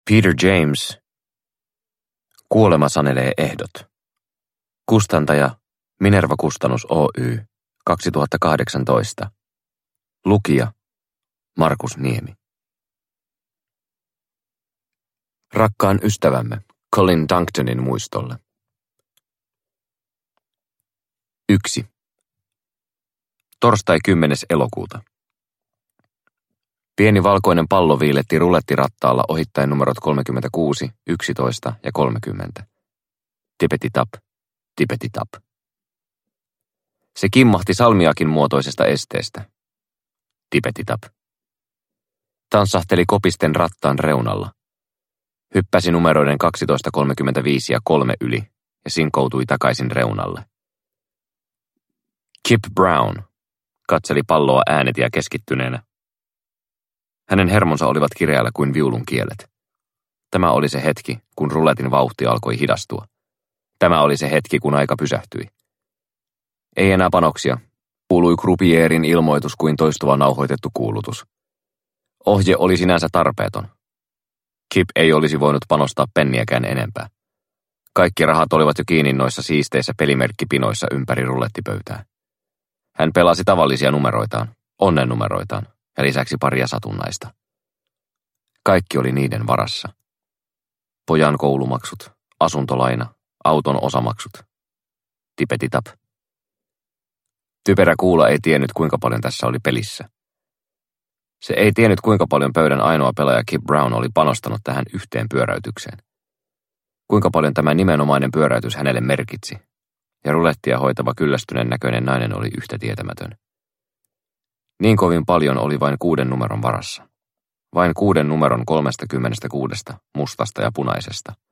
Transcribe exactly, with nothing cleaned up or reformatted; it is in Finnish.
Peter James. Kuolema sanelee ehdot. Kustantaja Minerva Kustannus Oy kaksituhattakahdeksantoista. Lukija Markus Niemi. Rakkaan ystävämme Colin Dunctonin muistolle. yksi. Torstai kymmenes elokuuta. Pieni valkoinen pallo viiletti rulettirattaalla ohittaen numerot kolmekymmentäkuusi, yksitoista ja kolmekymmentä. Tipeti-tap, tipeti-tap. Se kimmahti salmiakin muotoisesta esteestä. Tipeti-tap. Tanssahteli kopisten rattaan reunalla. Hyppäsi numeroiden kaksitoista, kolmekymmentäviisi ja kolme yli ja sinkoutui takaisin reunalle. Kip Brown katseli palloa äänetiä keskittyneenä. Hänen hermonsa olivat kireällä kuin viulun kielet. Tämä oli se hetki, kun ruletin vauhti alkoi hidastua. Tämä oli se hetki, kun aika pysähtyi. Ei enää panoksia, kuului Croupierin ilmoitus kuin toistuva nauhoitettu kuulutus. Ohje oli sinänsä tarpeeton. Kip ei olisi voinut panostaa penniäkään enempää. Kaikki rahat olivat jo kiinni noissa siisteissä pelimerkkipinoissa ympäri rulettipöytää. Hän pelasi tavallisia numeroitaan, onnennumeroitaan ja lisäksi paria satunnaista. Kaikki oli niiden varassa. Pojan koulumaksut, asuntolaina, auton osamaksut. Tipeti-tap. Typerä kuula ei tiennyt, kuinka paljon tässä oli pelissä. Se ei tiennyt, kuinka paljon pöydän ainoa pelaaja Kip Brown oli panostanut tähän yhteen pyöräytykseen. Kuinka paljon tämä nimenomainen pyöräytys hänelle merkitsi. Ja rulettia hoitava kyllästyneen näköinen nainen oli yhtä tietämätön. Niin kovin paljon oli vain kuuden numeron varassa. Vain kuuden numeron kolmestakymmenestä kuudesta, mustasta ja punaisesta.